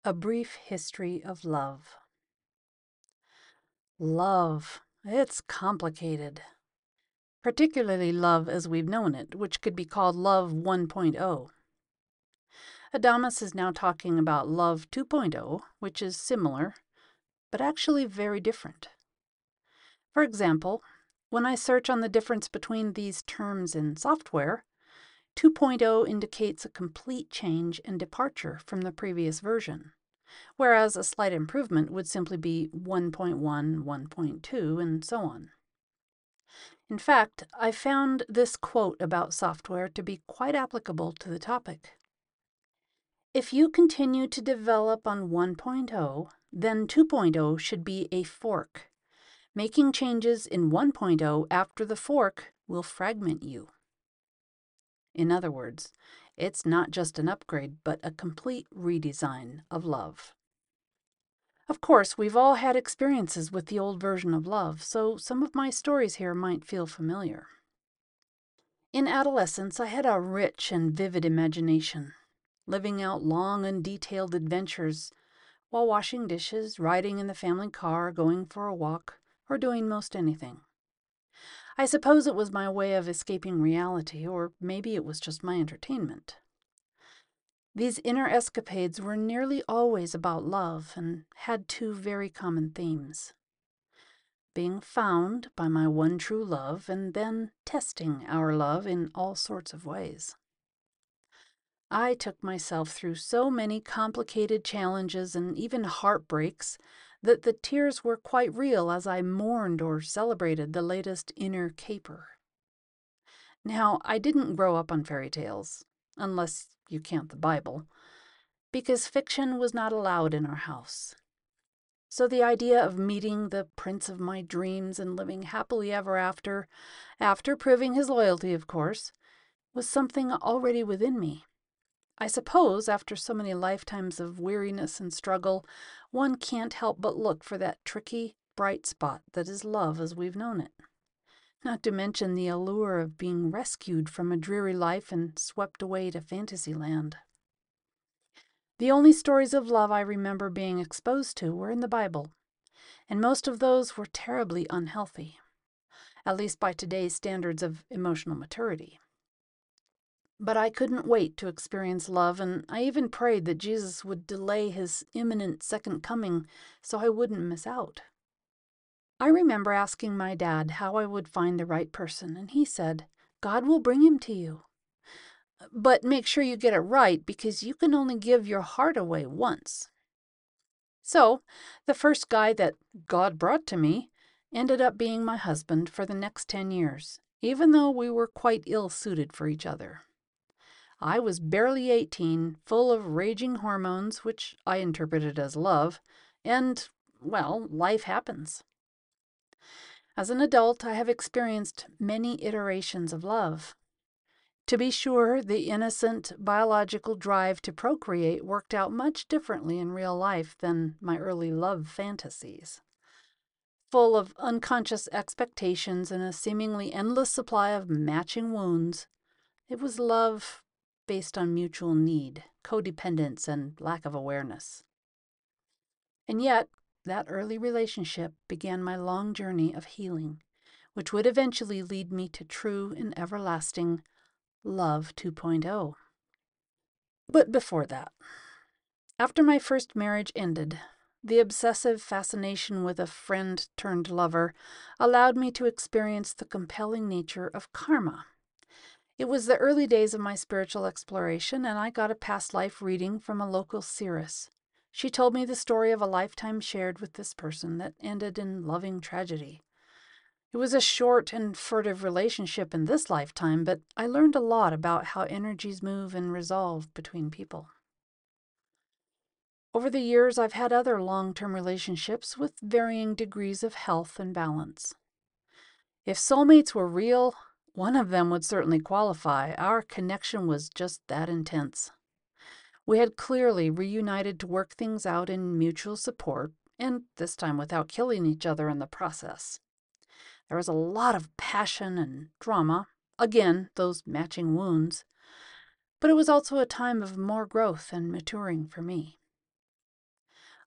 A Brief History of Love. Love. It's complicated. Particularly love as we've known it, which could be called Love 1.0. Adamus is now talking about Love 2.0, which is similar, but actually very different. For example, when I search on the difference between these terms in software, 2.0 indicates a complete change and departure from the previous version, whereas a slight improvement would simply be 1.1, 1.2, and so on. In fact, I found this quote about software to be quite applicable to the topic. If you continue to develop on 1.0, then 2.0 should be a fork. Making changes in 1.0 after the fork will fragment you. In other words, it's not just an upgrade, but a complete redesign of love. Of course, we've all had experiences with the old version of love, so some of my stories here might feel familiar. In adolescence, I had a rich and vivid imagination, living out long and detailed adventures while washing dishes, riding in the family car, going for a walk, or doing most anything. I suppose it was my way of escaping reality, or maybe it was just my entertainment. These inner escapades were nearly always about love and had two very common themes: being found by my one true love and then testing our love in all sorts of ways. I took myself through so many complicated challenges and even heartbreaks that the tears were quite real as I mourned or celebrated the latest inner caper. Now, I didn't grow up on fairy tales, unless you count the Bible, because fiction was not allowed in our house. So the idea of meeting the prince of my dreams and living happily ever after proving his loyalty, of course, was something already within me. I suppose, after so many lifetimes of weariness and struggle, one can't help but look for that tricky, bright spot that is love as we've known it. Not to mention the allure of being rescued from a dreary life and swept away to Fantasyland. The only stories of love I remember being exposed to were in the Bible, and most of those were terribly unhealthy, at least by today's standards of emotional maturity. But I couldn't wait to experience love, and I even prayed that Jesus would delay his imminent second coming so I wouldn't miss out. I remember asking my dad how I would find the right person, and he said, "God will bring him to you. But make sure you get it right, because you can only give your heart away once." So, the first guy that God brought to me ended up being my husband for the next 10 years, even though we were quite ill-suited for each other. I was barely 18, full of raging hormones, which I interpreted as love, and, well, life happens. As an adult, I have experienced many iterations of love. To be sure, the innocent biological drive to procreate worked out much differently in real life than my early love fantasies. Full of unconscious expectations and a seemingly endless supply of matching wounds, it was love based on mutual need, codependence, and lack of awareness. And yet, that early relationship began my long journey of healing, which would eventually lead me to true and everlasting Love 2.0. But before that, after my first marriage ended, the obsessive fascination with a friend-turned-lover allowed me to experience the compelling nature of karma. It was the early days of my spiritual exploration, and I got a past life reading from a local seeress. She told me the story of a lifetime shared with this person that ended in loving tragedy. It was a short and furtive relationship in this lifetime, but I learned a lot about how energies move and resolve between people. Over the years, I've had other long-term relationships with varying degrees of health and balance. If soulmates were real, one of them would certainly qualify. Our connection was just that intense. We had clearly reunited to work things out in mutual support, and this time without killing each other in the process. There was a lot of passion and drama, again, those matching wounds, but it was also a time of more growth and maturing for me.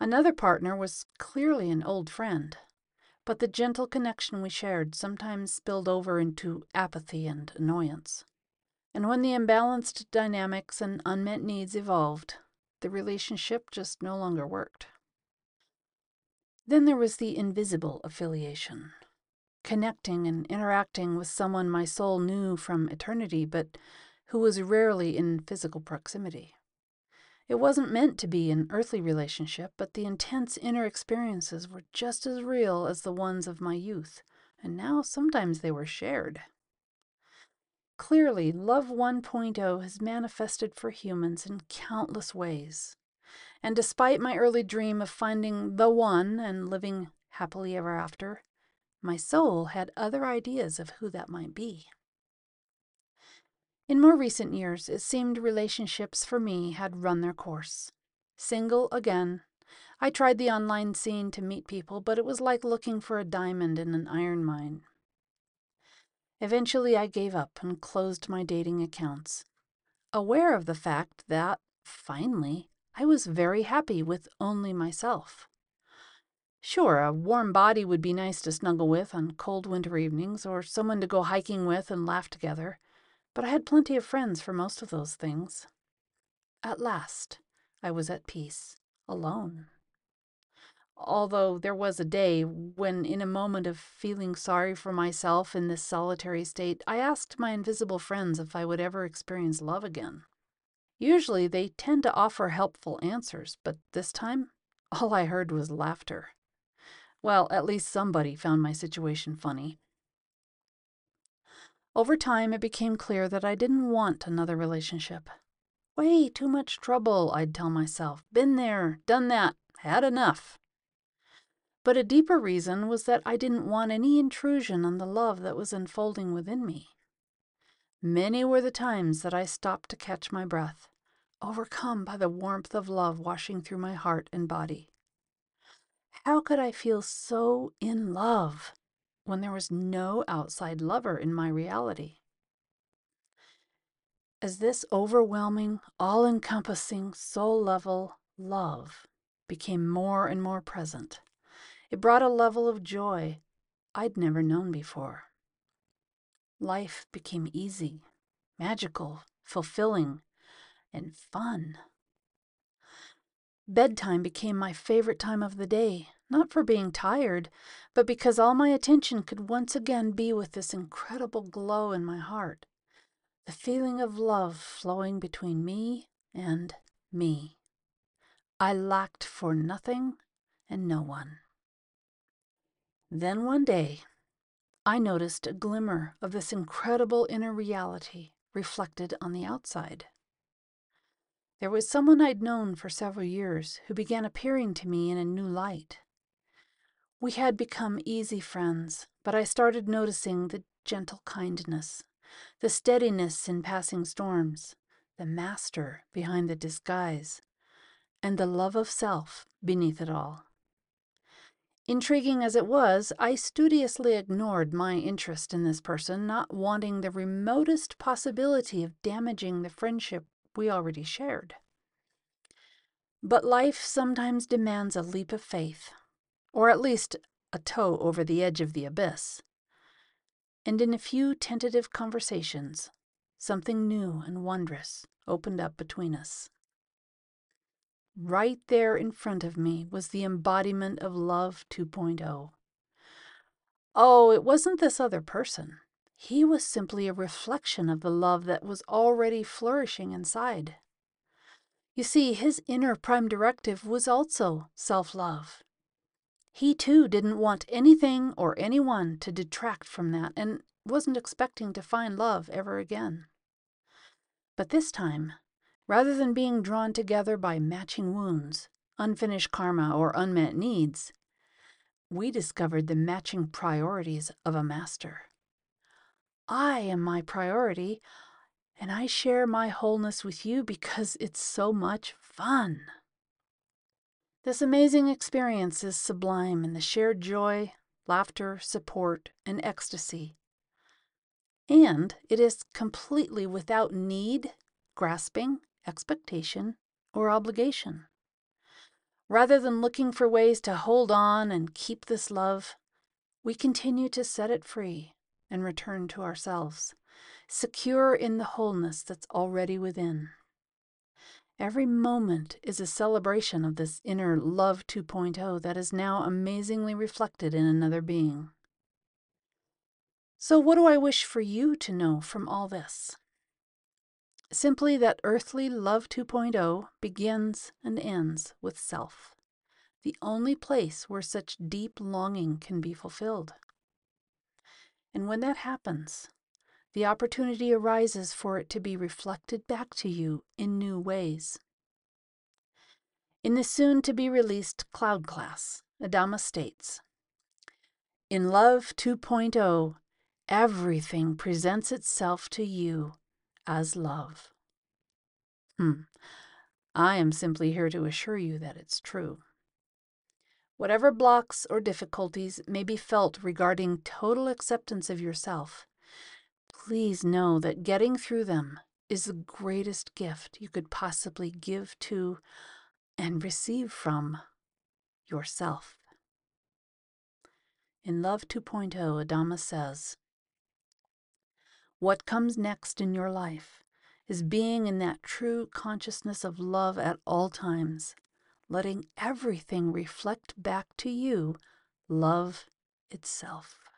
Another partner was clearly an old friend, but the gentle connection we shared sometimes spilled over into apathy and annoyance. And when the imbalanced dynamics and unmet needs evolved, the relationship just no longer worked. Then there was the invisible affiliation, connecting and interacting with someone my soul knew from eternity, but who was rarely in physical proximity. It wasn't meant to be an earthly relationship, but the intense inner experiences were just as real as the ones of my youth, and now sometimes they were shared. Clearly, Love 1.0 has manifested for humans in countless ways. And despite my early dream of finding the one and living happily ever after, my soul had other ideas of who that might be. In more recent years, it seemed relationships for me had run their course. Single again, I tried the online scene to meet people, but it was like looking for a diamond in an iron mine. Eventually, I gave up and closed my dating accounts, aware of the fact that, finally, I was very happy with only myself. Sure, a warm body would be nice to snuggle with on cold winter evenings, or someone to go hiking with and laugh together, but I had plenty of friends for most of those things. At last, I was at peace, alone. Although there was a day when, in a moment of feeling sorry for myself in this solitary state, I asked my invisible friends if I would ever experience love again. Usually they tend to offer helpful answers, but this time, all I heard was laughter. Well, at least somebody found my situation funny. Over time, it became clear that I didn't want another relationship. Way too much trouble, I'd tell myself. Been there, done that, had enough. But a deeper reason was that I didn't want any intrusion on the love that was unfolding within me. Many were the times that I stopped to catch my breath, overcome by the warmth of love washing through my heart and body. How could I feel so in love when there was no outside lover in my reality? As this overwhelming, all-encompassing, soul-level love became more and more present, it brought a level of joy I'd never known before. Life became easy, magical, fulfilling, and fun. Bedtime became my favorite time of the day, not for being tired, but because all my attention could once again be with this incredible glow in my heart, the feeling of love flowing between me and me. I lacked for nothing and no one. Then one day, I noticed a glimmer of this incredible inner reality reflected on the outside. There was someone I'd known for several years who began appearing to me in a new light. We had become easy friends, but I started noticing the gentle kindness, the steadiness in passing storms, the master behind the disguise, and the love of self beneath it all. Intriguing as it was, I studiously ignored my interest in this person, not wanting the remotest possibility of damaging the friendship we already shared. But life sometimes demands a leap of faith, or at least a toe over the edge of the abyss. And in a few tentative conversations, something new and wondrous opened up between us. Right there in front of me was the embodiment of Love 2.0. Oh, it wasn't this other person. He was simply a reflection of the love that was already flourishing inside. You see, his inner prime directive was also self-love. He too didn't want anything or anyone to detract from that, and wasn't expecting to find love ever again. But this time, rather than being drawn together by matching wounds, unfinished karma, or unmet needs, we discovered the matching priorities of a master. I am my priority, and I share my wholeness with you because it's so much fun. This amazing experience is sublime in the shared joy, laughter, support, and ecstasy. And it is completely without need, grasping, expectation, or obligation. Rather than looking for ways to hold on and keep this love, we continue to set it free and return to ourselves, secure in the wholeness that's already within. Every moment is a celebration of this inner Love 2.0 that is now amazingly reflected in another being. So what do I wish for you to know from all this? Simply that earthly Love 2.0 begins and ends with self, the only place where such deep longing can be fulfilled. And when that happens, the opportunity arises for it to be reflected back to you in new ways. In the soon-to-be-released Cloud Class, Adama states, "In Love 2.0, everything presents itself to you as love." I am simply here to assure you that it's true. Whatever blocks or difficulties may be felt regarding total acceptance of yourself, please know that getting through them is the greatest gift you could possibly give to and receive from yourself. In Love 2.0, Adama says, "What comes next in your life is being in that true consciousness of love at all times, letting everything reflect back to you love itself."